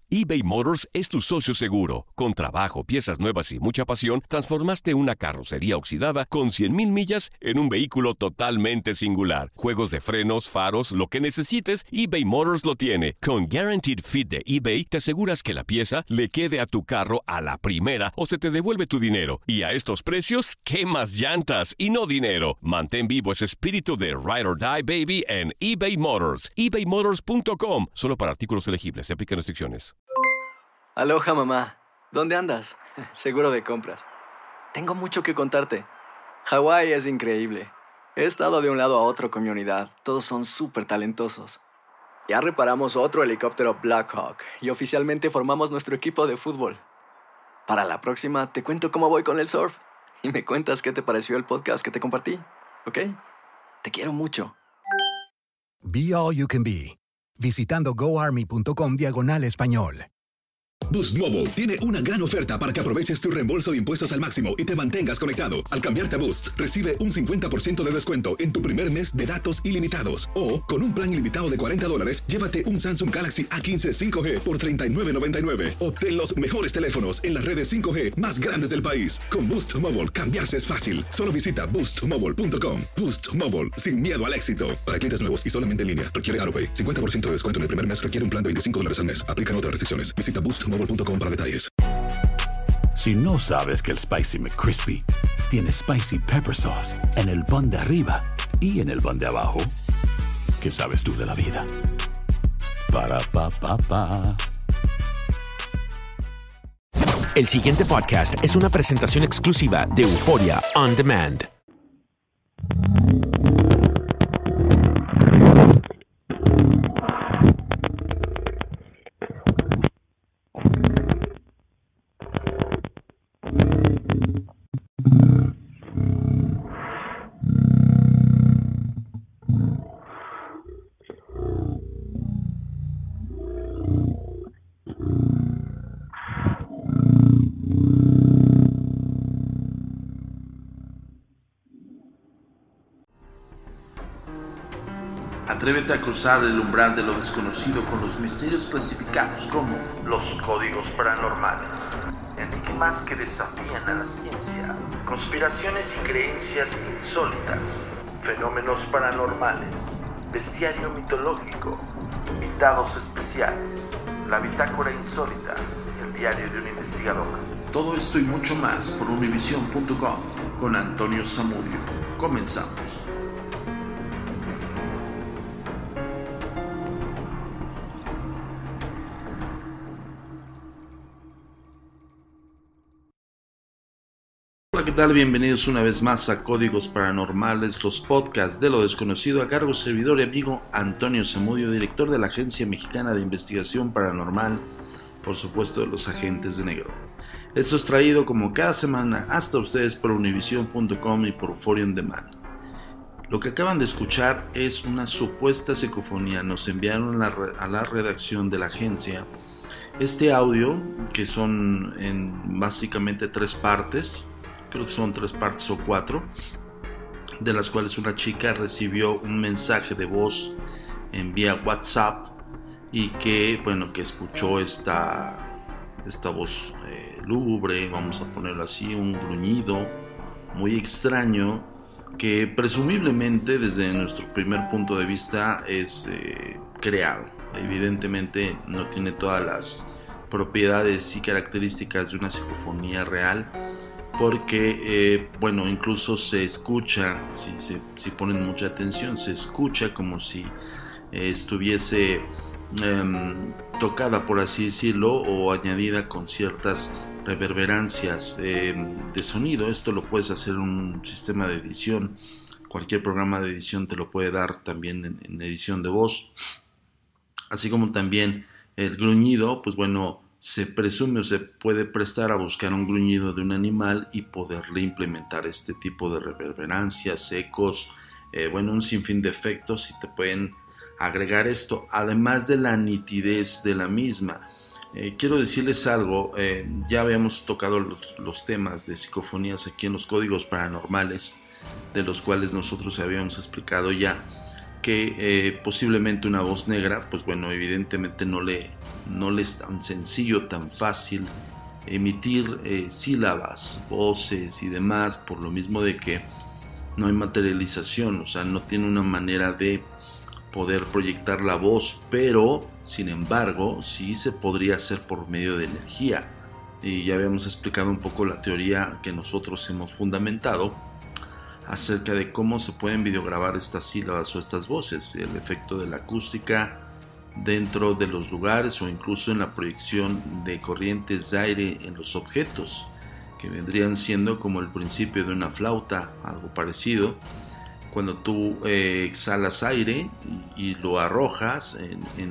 eBay Motors es tu socio seguro. Con trabajo, piezas nuevas y mucha pasión, transformaste una carrocería oxidada con 100,000 millas en un vehículo totalmente singular. Juegos de frenos, faros, lo que necesites, eBay Motors lo tiene. Con Guaranteed Fit de eBay, te aseguras que la pieza le quede a tu carro a la primera o se te devuelve tu dinero. Y a estos precios, ¿qué más llantas y no dinero? Mantén vivo ese espíritu de Ride or Die, baby, en eBay Motors. ebaymotors.com. Solo para artículos elegibles. Se aplican restricciones. Aloha, mamá. ¿Dónde andas? Seguro de compras. Tengo mucho que contarte. Hawái es increíble. He estado de un lado a otro con mi unidad. Todos son súper talentosos. Ya reparamos otro helicóptero Blackhawk y oficialmente formamos nuestro equipo de fútbol. Para la próxima te cuento cómo voy con el surf y me cuentas qué te pareció el podcast que te compartí, ¿ok? Te quiero mucho. Be All You Can Be, visitando goarmy.com/español. Boost Mobile tiene una gran oferta para que aproveches tu reembolso de impuestos al máximo y te mantengas conectado. Al cambiarte a Boost, recibe un 50% de descuento en tu primer mes de datos ilimitados. O, con un plan ilimitado de $40, llévate un Samsung Galaxy A15 5G por $39.99. Obtén los mejores teléfonos en las redes 5G más grandes del país. Con Boost Mobile, cambiarse es fácil. Solo visita boostmobile.com. Boost Mobile, sin miedo al éxito. Para clientes nuevos y solamente en línea, requiere AutoPay. 50% de descuento en el primer mes requiere un plan de $25 al mes. Aplican otras restricciones. Visita boostmobile.com para detalles. Si no sabes que el Spicy McCrispy tiene Spicy Pepper Sauce en el pan de arriba y en el pan de abajo, ¿qué sabes tú de la vida? Para, pa, pa, pa. El siguiente podcast es una presentación exclusiva de Euphoria On Demand. Atrévete a cruzar el umbral de lo desconocido con los misterios clasificados como los códigos paranormales, enigmas que desafían a la ciencia, conspiraciones y creencias insólitas, fenómenos paranormales, bestiario mitológico, invitados especiales, la bitácora insólita, el diario de un investigador. Todo esto y mucho más por Univision.com con Antonio Zamudio. Comenzamos. Hola, ¿qué tal? Bienvenidos una vez más a Códigos Paranormales, los podcasts de lo desconocido, a cargo servidor y amigo Antonio Zamudio, director de la Agencia Mexicana de Investigación Paranormal, por supuesto de los Agentes de Negro. Esto es traído como cada semana hasta ustedes por Univision.com y por Euphoria On Demand. Lo que acaban de escuchar es una supuesta psicofonía. Nos enviaron a la redacción de la agencia este audio, que son en básicamente 3 partes. Creo que son 3 partes o 4, de las cuales una chica recibió un mensaje de voz en vía WhatsApp y que escuchó esta voz lúgubre, vamos a ponerlo así, un gruñido muy extraño que presumiblemente desde nuestro primer punto de vista es creado. Evidentemente no tiene todas las propiedades y características de una psicofonía real, porque incluso se escucha, si ponen mucha atención, se escucha como si estuviese tocada, por así decirlo, o añadida con ciertas reverberancias de sonido. Esto lo puedes hacer en un sistema de edición, cualquier programa de edición te lo puede dar también en edición de voz, así como también el gruñido, se presume o se puede prestar a buscar un gruñido de un animal y poderle implementar este tipo de reverberancias, ecos, un sinfín de efectos y te pueden agregar esto, además de la nitidez de la misma. Quiero decirles algo, ya habíamos tocado los temas de psicofonías aquí en los Códigos Paranormales, de los cuales nosotros habíamos explicado ya que posiblemente una voz negra, pues bueno, evidentemente no le es tan sencillo, tan fácil emitir sílabas, voces y demás, por lo mismo de que no hay materialización, o sea, no tiene una manera de poder proyectar la voz, pero sin embargo sí se podría hacer por medio de energía. Y ya habíamos explicado un poco la teoría que nosotros hemos fundamentado acerca de cómo se pueden videograbar estas sílabas o estas voces, el efecto de la acústica dentro de los lugares o incluso en la proyección de corrientes de aire en los objetos, que vendrían siendo como el principio de una flauta, algo parecido. Cuando tú exhalas aire y lo arrojas en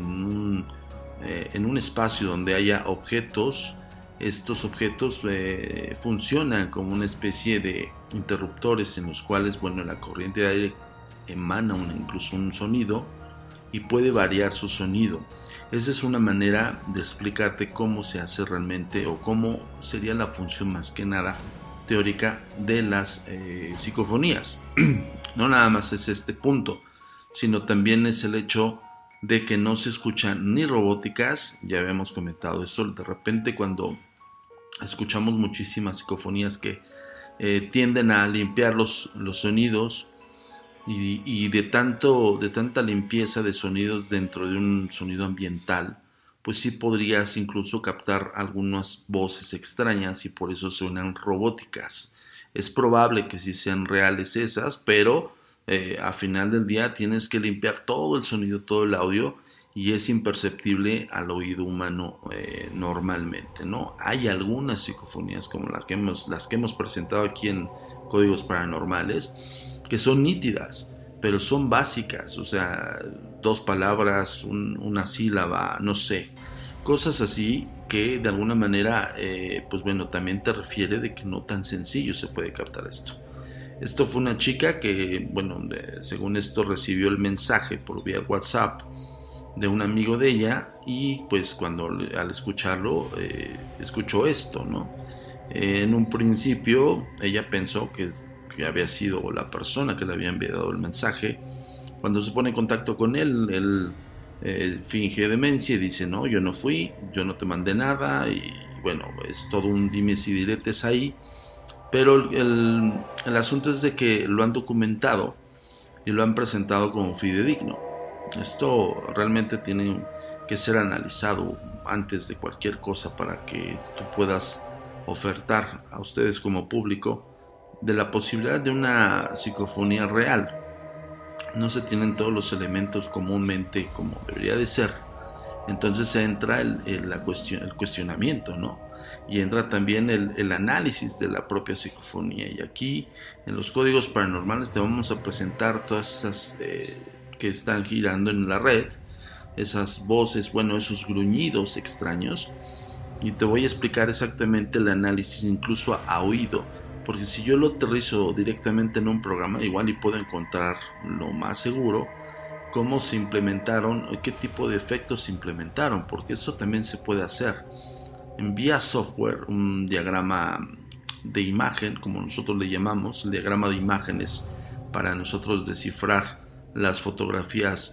un espacio donde haya objetos, estos objetos funcionan como una especie de interruptores en los cuales, bueno, la corriente de aire emana incluso un sonido y puede variar su sonido. Esa es una manera de explicarte cómo se hace realmente o cómo sería la función más que nada teórica de las psicofonías. No nada más es este punto, sino también es el hecho de que no se escuchan ni robóticas. Ya habíamos comentado esto, de repente cuando escuchamos muchísimas psicofonías que tienden a limpiar los sonidos y de tanta limpieza de sonidos dentro de un sonido ambiental, pues sí podrías incluso captar algunas voces extrañas y por eso suenan robóticas. Es probable que sí sean reales esas, pero a final del día tienes que limpiar todo el sonido, todo el audio, y es imperceptible al oído humano normalmente, ¿no? Hay algunas psicofonías como las que hemos presentado aquí en Códigos Paranormales que son nítidas, pero son básicas, o sea, 2 palabras, una sílaba, no sé, cosas así que de alguna manera, pues bueno, también te refiere de que no tan sencillo se puede captar esto. Esto fue una chica que, bueno, según esto recibió el mensaje por vía WhatsApp de un amigo de ella y pues cuando al escucharlo escuchó esto, ¿no? En un principio ella pensó que había sido la persona que le había enviado el mensaje. Cuando se pone en contacto con él finge demencia y dice: no, yo no fui, yo no te mandé nada, y bueno, es todo un dimes y diretes ahí. Pero el asunto es de que lo han documentado y lo han presentado como fidedigno. Esto realmente tiene que ser analizado antes de cualquier cosa para que tú puedas ofertar a ustedes como público de la posibilidad de una psicofonía real. No se tienen todos los elementos comúnmente como debería de ser. Entonces entra el cuestionamiento, ¿no? Y entra también el análisis de la propia psicofonía. Y aquí en los Códigos Paranormales te vamos a presentar todas esas que están girando en la red, esas voces, bueno, esos gruñidos extraños, y te voy a explicar exactamente el análisis incluso a oído, porque si yo lo aterrizo directamente en un programa, igual y puedo encontrar lo más seguro cómo se implementaron, qué tipo de efectos se implementaron, porque eso también se puede hacer. Envía software un diagrama de imagen, como nosotros le llamamos, el diagrama de imágenes, para nosotros descifrar las fotografías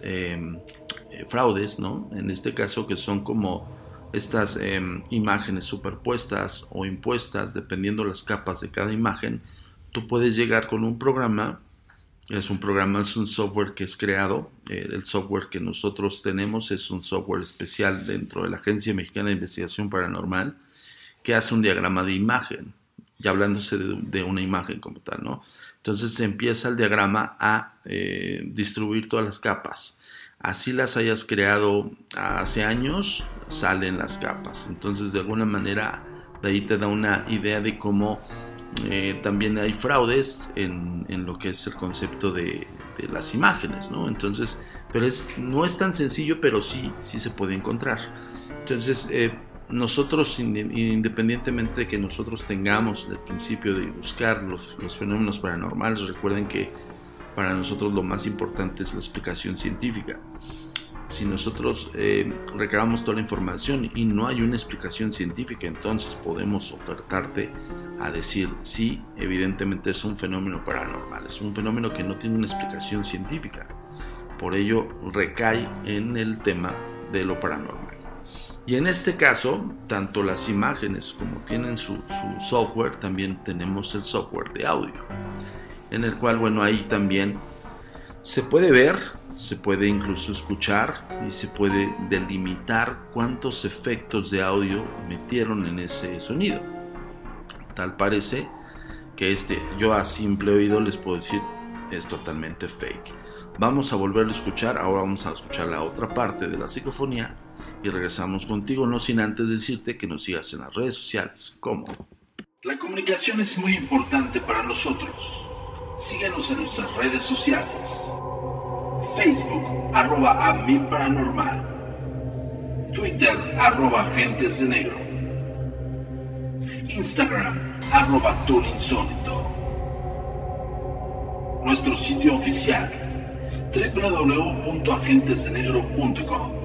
fraudes, ¿no? En este caso, que son como estas imágenes superpuestas o impuestas, dependiendo las capas de cada imagen. Tú puedes llegar con un programa, es un software que es creado. El software que nosotros tenemos es un software especial dentro de la Agencia Mexicana de Investigación Paranormal, que hace un diagrama de imagen, ya hablándose de una imagen como tal, ¿no? Entonces se empieza el diagrama a distribuir todas las capas. Así las hayas creado hace años, salen las capas. Entonces de alguna manera de ahí te da una idea de cómo también hay fraudes en lo que es el concepto de las imágenes, ¿no? Entonces, pero no es tan sencillo, pero sí se puede encontrar. Entonces, nosotros, independientemente de que nosotros tengamos el principio de buscar los fenómenos paranormales, recuerden que para nosotros lo más importante es la explicación científica. Si nosotros recabamos toda la información y no hay una explicación científica, entonces podemos ofertarte a decir: sí, evidentemente es un fenómeno paranormal, es un fenómeno que no tiene una explicación científica. Por ello recae en el tema de lo paranormal. Y en este caso, tanto las imágenes como tienen su software, también tenemos el software de audio, en el cual, bueno, ahí también se puede ver, se puede incluso escuchar y se puede delimitar cuántos efectos de audio metieron en ese sonido. Tal parece que yo a simple oído les puedo decir, es totalmente fake. Vamos a volverlo a escuchar, ahora vamos a escuchar la otra parte de la psicofonía y regresamos contigo, no sin antes decirte que nos sigas en las redes sociales. ¿Cómo? La comunicación es muy importante para nosotros. Síguenos en nuestras redes sociales. Facebook, @AmIParanormal. Twitter, @GentesDeNegro. Instagram, @TourInsólito. Nuestro sitio oficial, www.agentesdenegro.com.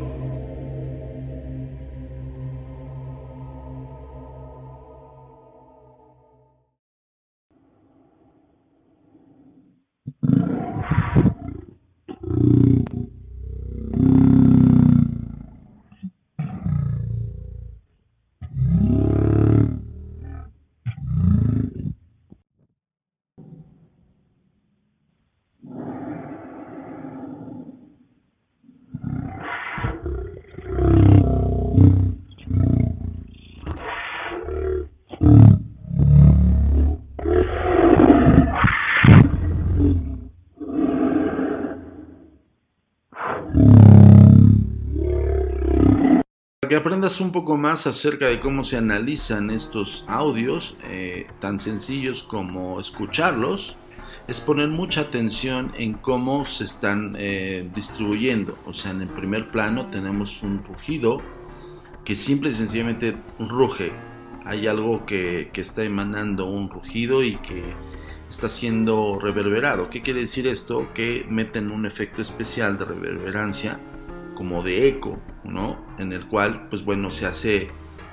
Que aprendas un poco más acerca de cómo se analizan estos audios, tan sencillos como escucharlos, es poner mucha atención en cómo se están distribuyendo. O sea, en el primer plano tenemos un rugido que simple y sencillamente ruge. Hay algo que está emanando un rugido y que está siendo reverberado. ¿Qué quiere decir esto? Que meten un efecto especial de reverberancia, como de eco, ¿no? En el cual, pues bueno, se hace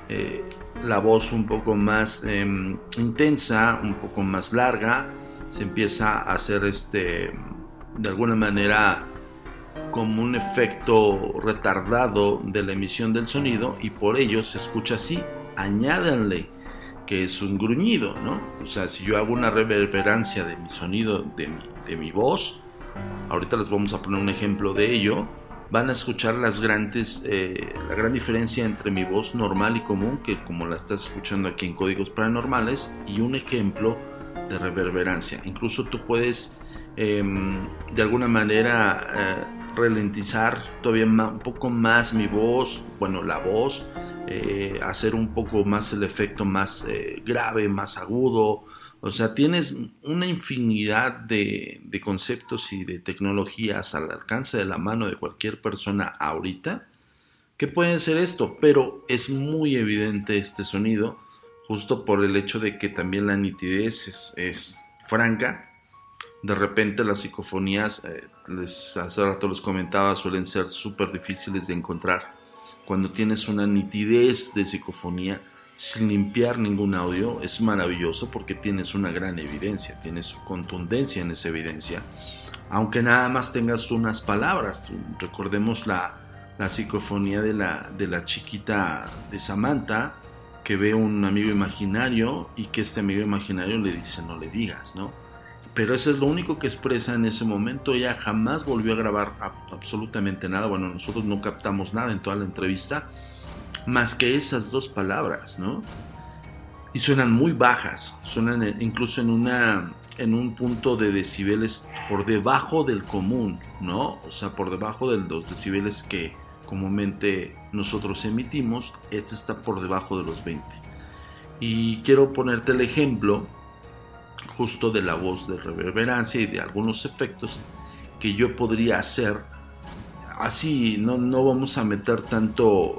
la voz un poco más intensa, un poco más larga, se empieza a hacer de alguna manera como un efecto retardado de la emisión del sonido, y por ello se escucha así. Añádanle que es un gruñido, ¿no? O sea, si yo hago una reverberancia de mi sonido, de mi voz, ahorita les vamos a poner un ejemplo de ello, van a escuchar la gran diferencia entre mi voz normal y común, que como la estás escuchando aquí en Códigos Paranormales, y un ejemplo de reverberancia. Incluso tú puedes de alguna manera ralentizar todavía un poco más mi voz, bueno, la voz, hacer un poco más el efecto más grave, más agudo. O sea, tienes una infinidad de conceptos y de tecnologías al alcance de la mano de cualquier persona ahorita que pueden hacer esto, pero es muy evidente este sonido justo por el hecho de que también la nitidez es franca. De repente las psicofonías, hace rato les comentaba, suelen ser súper difíciles de encontrar. Cuando tienes una nitidez de psicofonía sin limpiar ningún audio, es maravilloso porque tienes una gran evidencia, tienes contundencia en esa evidencia, aunque nada más tengas unas palabras. Recordemos la psicofonía de la chiquita de Samantha, que ve un amigo imaginario y que este amigo imaginario le dice no le digas, ¿no? Pero eso es lo único que expresa en ese momento. Ella jamás volvió a grabar absolutamente nada. Bueno, nosotros no captamos nada en toda la entrevista más que esas dos palabras, ¿no? Y suenan muy bajas, suenan incluso en un punto de decibeles por debajo del común, ¿no? O sea, por debajo de los decibeles que comúnmente nosotros emitimos. Este está por debajo de los 20. Y quiero ponerte el ejemplo justo de la voz de reverberancia y de algunos efectos que yo podría hacer. Así no vamos a meter tan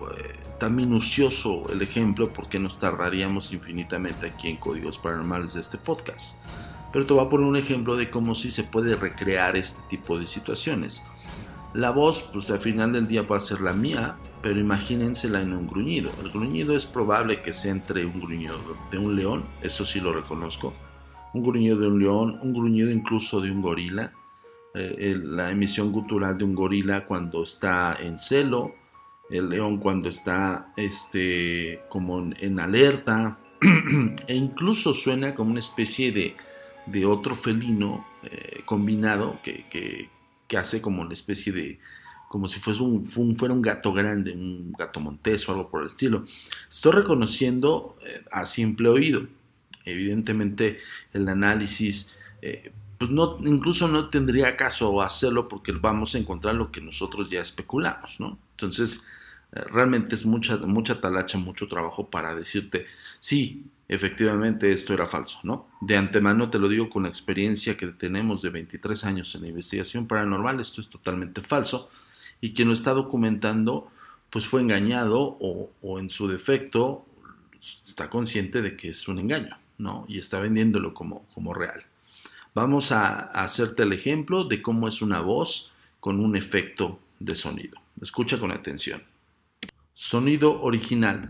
minucioso el ejemplo porque nos tardaríamos infinitamente aquí en Códigos Paranormales de este podcast. Pero te voy a poner un ejemplo de cómo sí se puede recrear este tipo de situaciones. La voz, pues al final del día puede ser la mía, pero imagínensela en un gruñido. El gruñido es probable que sea entre un gruñido de un león, eso sí lo reconozco, un gruñido de un león, un gruñido incluso de un gorila, la emisión gutural de un gorila cuando está en celo, el león cuando está como en alerta, e incluso suena como una especie de otro felino combinado que hace como una especie de, como si fuera un gato grande, un gato montés o algo por el estilo. Estoy reconociendo a simple oído. Evidentemente el análisis pues incluso no tendría caso hacerlo, porque vamos a encontrar lo que nosotros ya especulamos, ¿no? Entonces realmente es mucha talacha, mucho trabajo para decirte sí, efectivamente esto era falso, ¿no? De antemano te lo digo con la experiencia que tenemos de 23 años en la investigación paranormal, esto es totalmente falso, y quien lo está documentando pues fue engañado o en su defecto está consciente de que es un engaño, ¿no? Y está vendiéndolo como real. Vamos a hacerte el ejemplo de cómo es una voz con un efecto de sonido. Escucha con atención. Sonido original.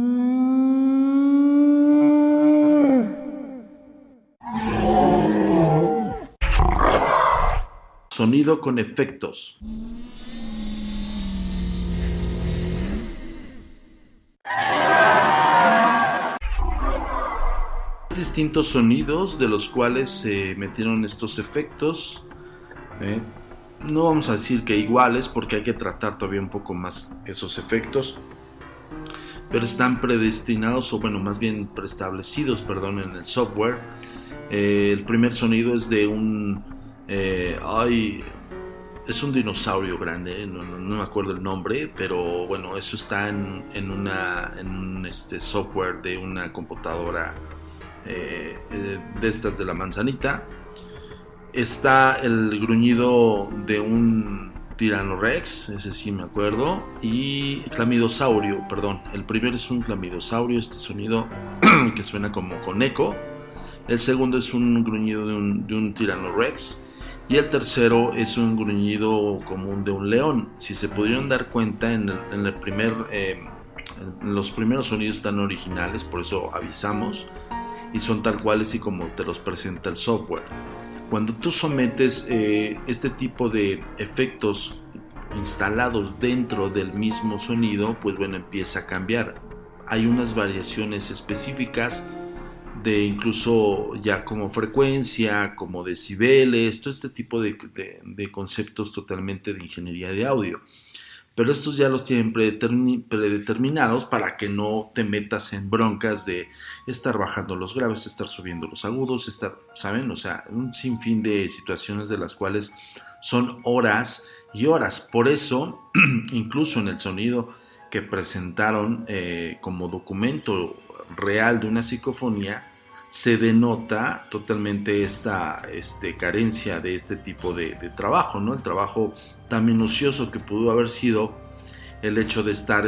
Sonido con efectos. Distintos sonidos de los cuales se metieron estos efectos. No vamos a decir que iguales, porque hay que tratar todavía un poco más esos efectos, pero están predestinados, o bueno, más bien preestablecidos, en el software. El primer sonido es de es un dinosaurio grande, no me acuerdo el nombre, pero bueno, eso está en un software de una computadora de estas de la manzanita. Está el gruñido de un Tyrannorex, ese sí me acuerdo, y clamidosaurio, el primero es un clamidosaurio, este sonido que suena como con eco. El segundo es un gruñido de un Tyrannorex, y el tercero es un gruñido común de un león. Si se pudieron dar cuenta, los primeros sonidos están originales, por eso avisamos, y son tal cuales y como te los presenta el software. Cuando tú sometes este tipo de efectos instalados dentro del mismo sonido, pues bueno, empieza a cambiar. Hay unas variaciones específicas de incluso ya como frecuencia, como decibeles, todo este tipo de conceptos totalmente de ingeniería de audio. Pero estos ya los tienen predeterminados para que no te metas en broncas de estar bajando los graves, estar subiendo los agudos, ¿saben? O sea, un sinfín de situaciones de las cuales son horas y horas. Por eso, incluso en el sonido que presentaron como documento real de una psicofonía, se denota totalmente esta carencia de este tipo de trabajo, ¿no? El trabajo tan minucioso que pudo haber sido el hecho de estar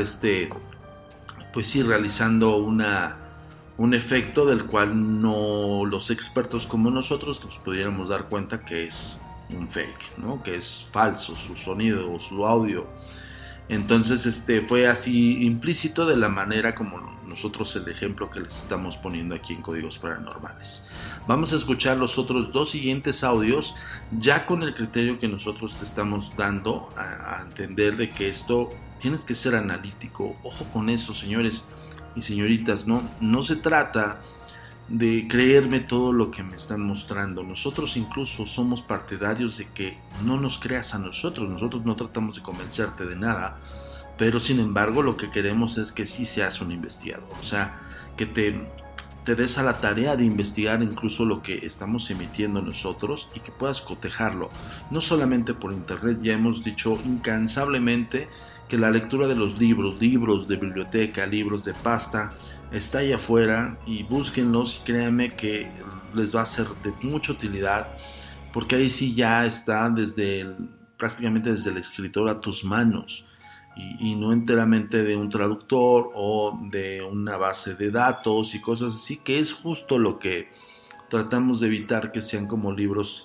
pues sí, realizando un efecto del cual no los expertos como nosotros nos pudiéramos dar cuenta que es un fake, ¿no? Que es falso su sonido o su audio. Entonces fue así implícito de la manera como nosotros el ejemplo que les estamos poniendo aquí en Códigos Paranormales. Vamos a escuchar los otros dos siguientes audios ya con el criterio que nosotros te estamos dando a entender de que esto tienes que ser analítico. Ojo con eso, señores y señoritas, no se trata de creerme todo lo que me están mostrando. Nosotros incluso somos partidarios de que no nos creas a nosotros no tratamos de convencerte de nada, pero sin embargo lo que queremos es que sí seas un investigador, o sea, que te des a la tarea de investigar incluso lo que estamos emitiendo nosotros y que puedas cotejarlo, no solamente por internet. Ya hemos dicho incansablemente que la lectura de los libros de biblioteca, libros de pasta, está ahí afuera, y búsquenlos y créanme que les va a ser de mucha utilidad, porque ahí sí ya está prácticamente desde el escritor a tus manos, y no enteramente de un traductor o de una base de datos y cosas así, que es justo lo que tratamos de evitar, que sean como libros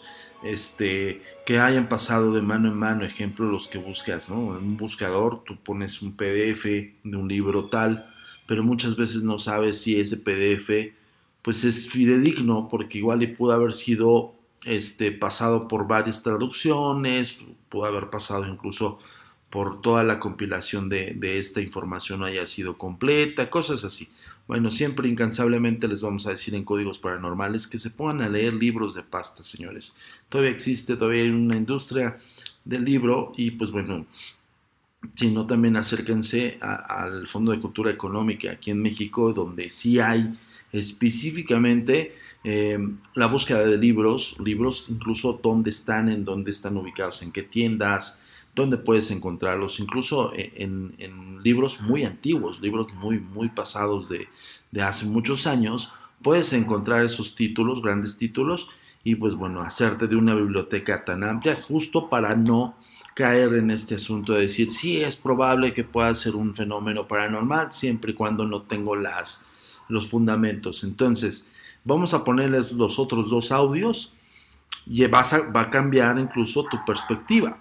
que hayan pasado de mano en mano. Ejemplo, los que buscas, ¿no? En un buscador tú pones un PDF de un libro tal, pero muchas veces no sabes si ese PDF pues es fidedigno, porque igual le pudo haber sido pasado por varias traducciones, pudo haber pasado incluso por toda la compilación de esta información no haya sido completa, cosas así. Bueno, siempre incansablemente les vamos a decir en Códigos Paranormales que se pongan a leer libros de pasta, señores. Todavía hay una industria del libro y pues bueno, si no también acérquense al Fondo de Cultura Económica aquí en México, donde sí hay específicamente la búsqueda de libros incluso dónde están ubicados, en qué tiendas, dónde puedes encontrarlos, incluso en libros muy antiguos, libros muy pasados de hace muchos años, puedes encontrar esos títulos, grandes títulos, y pues bueno, hacerte de una biblioteca tan amplia, justo para no caer en este asunto de decir, sí, es probable que pueda ser un fenómeno paranormal, siempre y cuando no tengo los fundamentos. Entonces, vamos a ponerles los otros 2 audios y va a cambiar incluso tu perspectiva.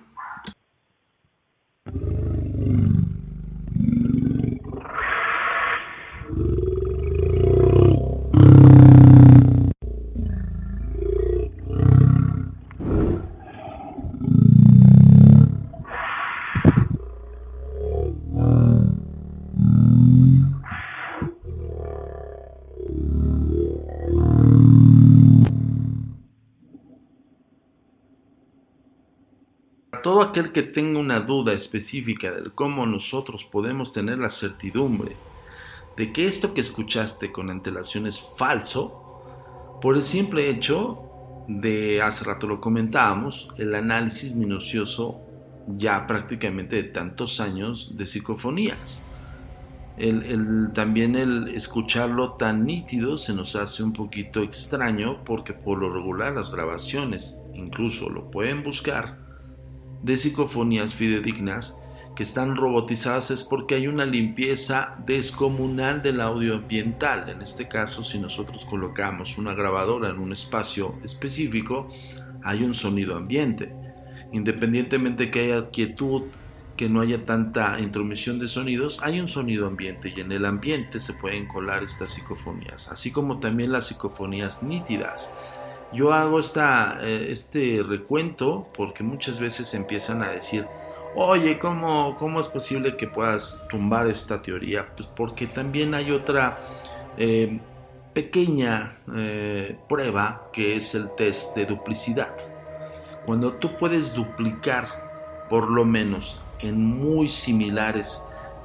Todo aquel que tenga una duda específica de cómo nosotros podemos tener la certidumbre de que esto que escuchaste con antelación es falso, por el simple hecho de, hace rato lo comentábamos, el análisis minucioso ya prácticamente de tantos años de psicofonías. También el escucharlo tan nítido se nos hace un poquito extraño, porque por lo regular las grabaciones, incluso lo pueden buscar, de psicofonías fidedignas que están robotizadas, es porque hay una limpieza descomunal del audio ambiental. En este caso, si nosotros colocamos una grabadora en un espacio específico, hay un sonido ambiente. Independientemente que haya quietud, que no haya tanta intromisión de sonidos, hay un sonido ambiente, y en el ambiente se pueden colar estas psicofonías, así como también las psicofonías nítidas. Yo hago este recuento porque muchas veces empiezan a decir, oye, ¿cómo es posible que puedas tumbar esta teoría? Pues porque también hay otra pequeña prueba, que es el test de duplicidad. Cuando tú puedes duplicar, por lo menos en muy similares,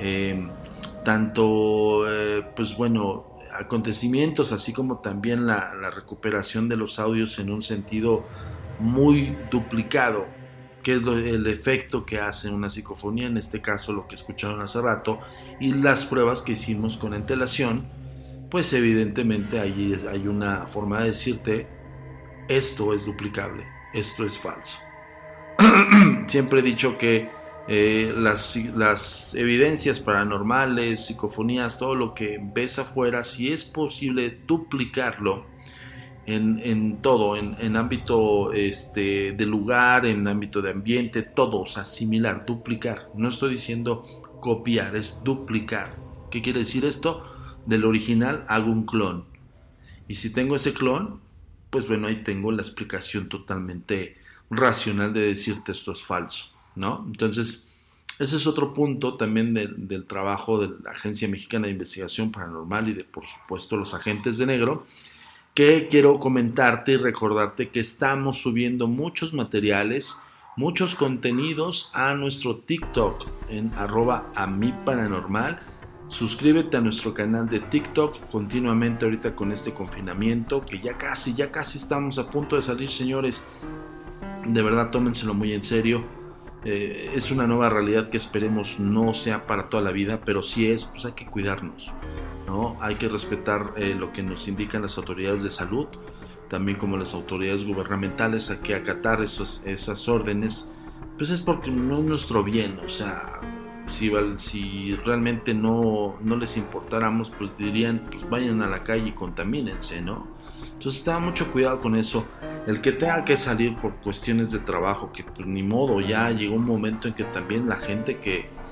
tanto acontecimientos, así como también la recuperación de los audios en un sentido muy duplicado, que es el efecto que hace una psicofonía, en este caso lo que escucharon hace rato, y las pruebas que hicimos con antelación, pues evidentemente allí hay una forma de decirte, esto es duplicable, esto es falso. Siempre he dicho que las evidencias paranormales, psicofonías, todo lo que ves afuera, si es posible duplicarlo en todo, en ámbito de lugar, en ámbito de ambiente, todo, o sea, similar, duplicar. No estoy diciendo copiar, es duplicar. ¿Qué quiere decir esto? Del original hago un clon. Y si tengo ese clon, pues bueno, ahí tengo la explicación totalmente racional de decirte esto es falso, ¿no? Entonces, ese es otro punto también del trabajo de la Agencia Mexicana de Investigación Paranormal y de, por supuesto, los agentes de negro, que quiero comentarte y recordarte que estamos subiendo muchos materiales, muchos contenidos a nuestro TikTok en @amiparanormal. Suscríbete a nuestro canal de TikTok continuamente ahorita con este confinamiento, que ya casi estamos a punto de salir, señores. De verdad, tómenselo muy en serio. Es una nueva realidad que esperemos no sea para toda la vida, pero si es, pues hay que cuidarnos, ¿no? Hay que respetar lo que nos indican las autoridades de salud, también como las autoridades gubernamentales. Hay que acatar esas órdenes, pues es porque no es nuestro bien. O sea, si realmente no les importáramos, pues dirían, pues vayan a la calle y contamínense, ¿no? Entonces tenga mucho cuidado con eso. El que tenga que salir por cuestiones de trabajo, que pues ni modo, ya llegó un momento en que también la gente que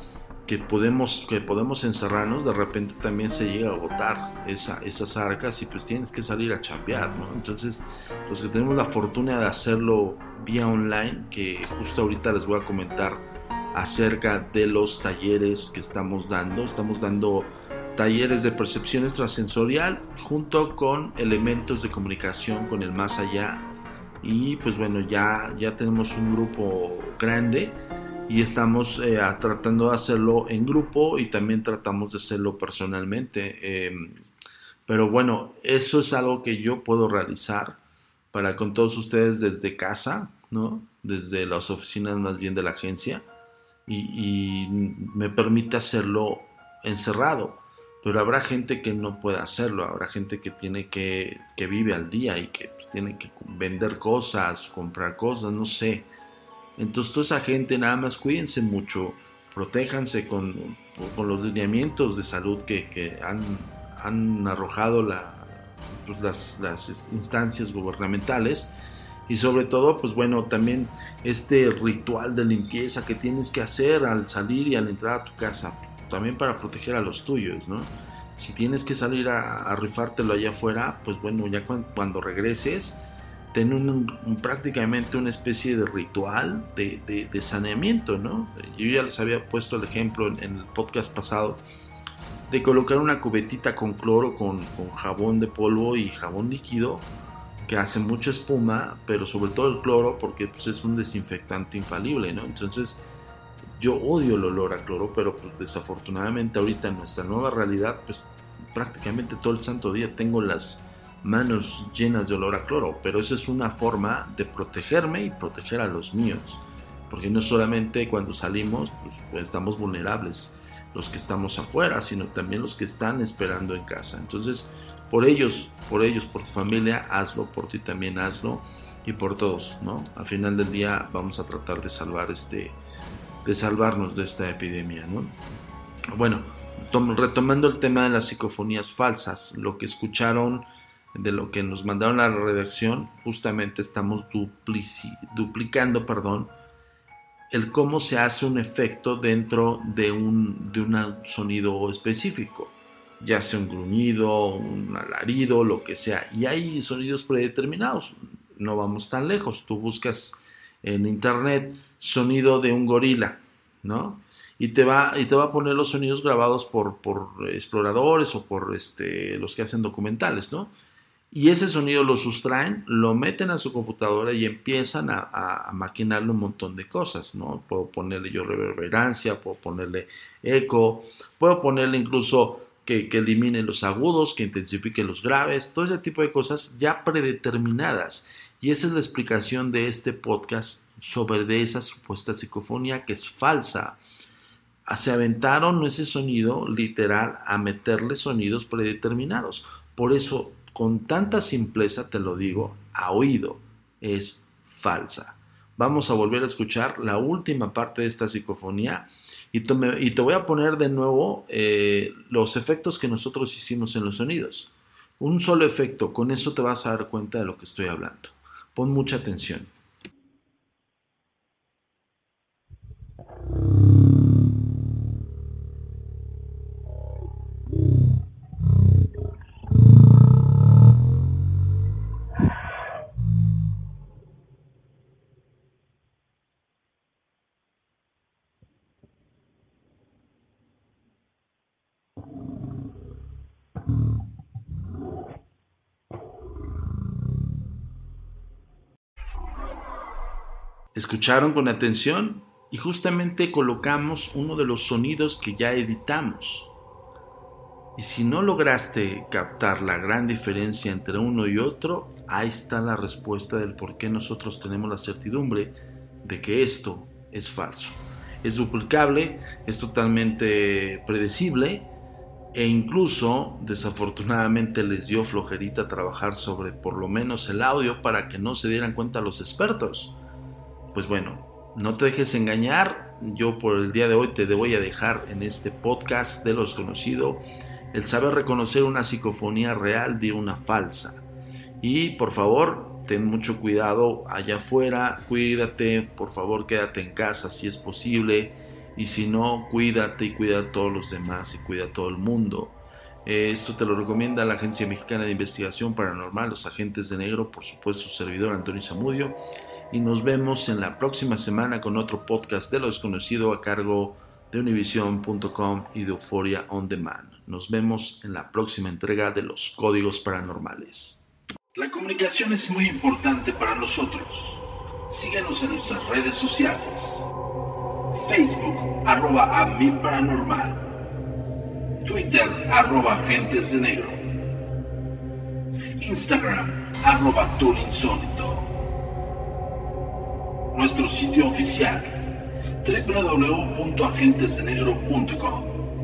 podemos encerrarnos, de repente también se llega a agotar esas arcas y pues tienes que salir a chambear, ¿no? Entonces, los que tenemos la fortuna de hacerlo vía online, que justo ahorita les voy a comentar acerca de los talleres que estamos dando talleres de percepción extrasensorial junto con elementos de comunicación con el más allá, y pues bueno, ya tenemos un grupo grande y estamos tratando de hacerlo en grupo y también tratamos de hacerlo personalmente, pero bueno, eso es algo que yo puedo realizar para con todos ustedes desde casa, ¿no? Desde las oficinas más bien de la agencia, y me permite hacerlo encerrado, pero habrá gente que no puede hacerlo, habrá gente que vive al día y que pues, tiene que vender cosas, comprar cosas, no sé. Entonces toda esa gente, nada más cuídense mucho, protéjanse con los lineamientos de salud que han arrojado las instancias gubernamentales, y sobre todo, pues bueno, también este ritual de limpieza que tienes que hacer al salir y al entrar a tu casa, también para proteger a los tuyos, ¿no? Si tienes que salir a rifártelo allá afuera, pues bueno, ya cuando regreses, ten prácticamente una especie de ritual de saneamiento, ¿no? Yo ya les había puesto el ejemplo en el podcast pasado de colocar una cubetita con cloro, con jabón de polvo y jabón líquido, que hace mucha espuma, pero sobre todo el cloro, porque pues, es un desinfectante infalible, ¿no? Entonces, yo odio el olor a cloro, pero pues, desafortunadamente ahorita en nuestra nueva realidad, pues prácticamente todo el santo día tengo las manos llenas de olor a cloro, pero esa es una forma de protegerme y proteger a los míos, porque no solamente cuando salimos pues estamos vulnerables los que estamos afuera, sino también los que están esperando en casa. Entonces, por ellos, por tu familia, hazlo, por ti también hazlo, y por todos, ¿no? Al final del día vamos a tratar de salvarnos de esta epidemia, ¿no? Bueno, retomando el tema de las psicofonías falsas, lo que escucharon de lo que nos mandaron a la redacción, justamente estamos duplicando el cómo se hace un efecto dentro de un sonido específico, ya sea un gruñido, un alarido, lo que sea, y hay sonidos predeterminados. No vamos tan lejos, tú buscas en internet sonido de un gorila, ¿no? Y te va a poner los sonidos grabados por exploradores o por los que hacen documentales, ¿no? Y ese sonido lo sustraen, lo meten a su computadora y empiezan a maquinarle un montón de cosas, ¿no? Puedo ponerle yo reverberancia, puedo ponerle eco, puedo ponerle incluso que elimine los agudos, que intensifique los graves, todo ese tipo de cosas ya predeterminadas. Y esa es la explicación de este podcast sobre esa supuesta psicofonía que es falsa. Se aventaron ese sonido literal a meterle sonidos predeterminados. Por eso, con tanta simpleza te lo digo, a oído, es falsa. Vamos a volver a escuchar la última parte de esta psicofonía y te voy a poner de nuevo los efectos que nosotros hicimos en los sonidos. Un solo efecto, con eso te vas a dar cuenta de lo que estoy hablando. Pon mucha atención. ¿Escucharon con atención? Y justamente colocamos uno de los sonidos que ya editamos. Y si no lograste captar la gran diferencia entre uno y otro, ahí está la respuesta del por qué nosotros tenemos la certidumbre de que esto es falso. Es duplicable, es totalmente predecible, e incluso desafortunadamente les dio flojerita trabajar sobre por lo menos el audio para que no se dieran cuenta los expertos. Pues bueno, no te dejes engañar. Yo por el día de hoy te voy a dejar en este podcast de lo desconocido el saber reconocer una psicofonía real de una falsa. Y por favor, ten mucho cuidado allá afuera, cuídate, por favor quédate en casa si es posible. Y si no, cuídate y cuida a todos los demás y cuida a todo el mundo. Esto te lo recomienda la Agencia Mexicana de Investigación Paranormal, los Agentes de Negro, por supuesto su servidor Antonio Zamudio. Y nos vemos en la próxima semana con otro podcast de lo desconocido a cargo de Univision.com y de Euphoria On Demand. Nos vemos en la próxima entrega de Los Códigos Paranormales. La comunicación es muy importante para nosotros. Síguenos en nuestras redes sociales. Facebook, @AmIParanormal. Twitter, @Agentes de Negro. Instagram, @TourInsólito. Nuestro sitio oficial, www.agentesdenegro.com.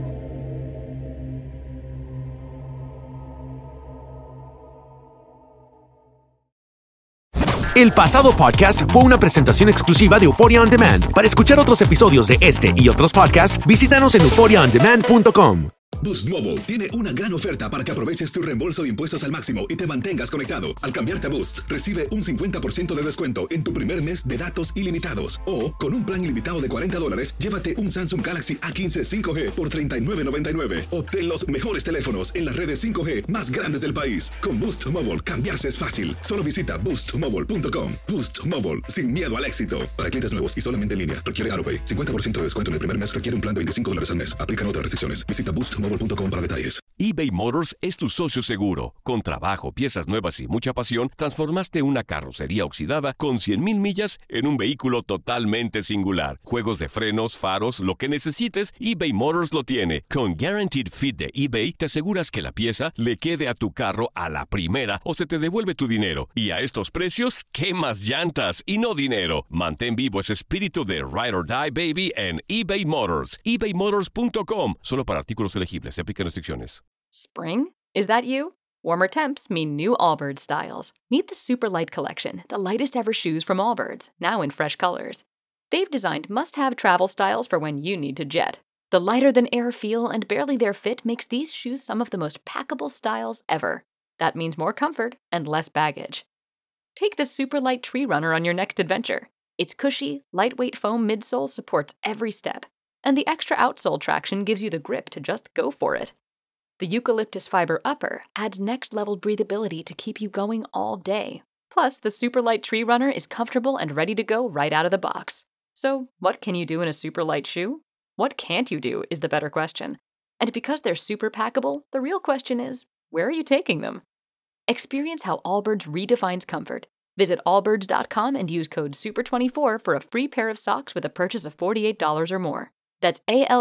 El pasado podcast fue una presentación exclusiva de Euphoria On Demand. Para escuchar otros episodios de este y otros podcasts, visítanos en euphoriaondemand.com. Boost Mobile tiene una gran oferta para que aproveches tu reembolso de impuestos al máximo y te mantengas conectado. Al cambiarte a Boost, recibe un 50% de descuento en tu primer mes de datos ilimitados. O, con un plan ilimitado de $40, llévate un Samsung Galaxy A15 5G por $39.99. Obtén los mejores teléfonos en las redes 5G más grandes del país. Con Boost Mobile, cambiarse es fácil. Solo visita boostmobile.com. Boost Mobile, sin miedo al éxito. Para clientes nuevos y solamente en línea, requiere AutoPay. 50% de descuento en el primer mes requiere un plan de $25 al mes. Aplican otras restricciones. Visita boostmobile.com para detalles. eBay Motors es tu socio seguro. Con trabajo, piezas nuevas y mucha pasión, transformaste una carrocería oxidada con 100,000 millas en un vehículo totalmente singular. Juegos de frenos, faros, lo que necesites, eBay Motors lo tiene. Con Guaranteed Fit de eBay, te aseguras que la pieza le quede a tu carro a la primera o se te devuelve tu dinero. Y a estos precios, ¿qué más llantas y no dinero? Mantén vivo ese espíritu de Ride or Die, baby, en eBay Motors. ebaymotors.com. Solo para artículos elegibles. Se aplican restricciones. Spring? Is that you? Warmer temps mean new Allbirds styles. Meet the Super Light Collection, the lightest ever shoes from Allbirds, now in fresh colors. They've designed must-have travel styles for when you need to jet. The lighter-than-air feel and barely-there fit makes these shoes some of the most packable styles ever. That means more comfort and less baggage. Take the Super Light Tree Runner on your next adventure. Its cushy, lightweight foam midsole supports every step, and the extra outsole traction gives you the grip to just go for it. The eucalyptus fiber upper adds next-level breathability to keep you going all day. Plus, the Super Light Tree Runner is comfortable and ready to go right out of the box. So, what can you do in a super light shoe? What can't you do is the better question. And because they're super packable, the real question is, where are you taking them? Experience how Allbirds redefines comfort. Visit allbirds.com and use code SUPER24 for a free pair of socks with a purchase of $48 or more. That's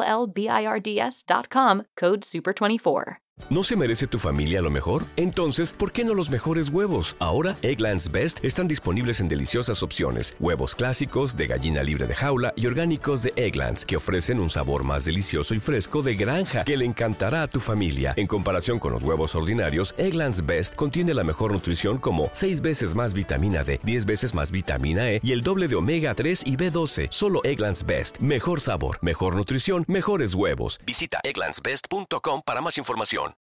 ALLBIRDS.com, code SUPER24. ¿No se merece tu familia lo mejor? Entonces, ¿por qué no los mejores huevos? Ahora, Eggland's Best están disponibles en deliciosas opciones. Huevos clásicos, de gallina libre de jaula y orgánicos de Eggland's, que ofrecen un sabor más delicioso y fresco de granja que le encantará a tu familia. En comparación con los huevos ordinarios, Eggland's Best contiene la mejor nutrición como 6 veces más vitamina D, 10 veces más vitamina E y el doble de omega 3 y B12. Solo Eggland's Best. Mejor sabor, mejor nutrición, mejores huevos. Visita egglandsbest.com para más información.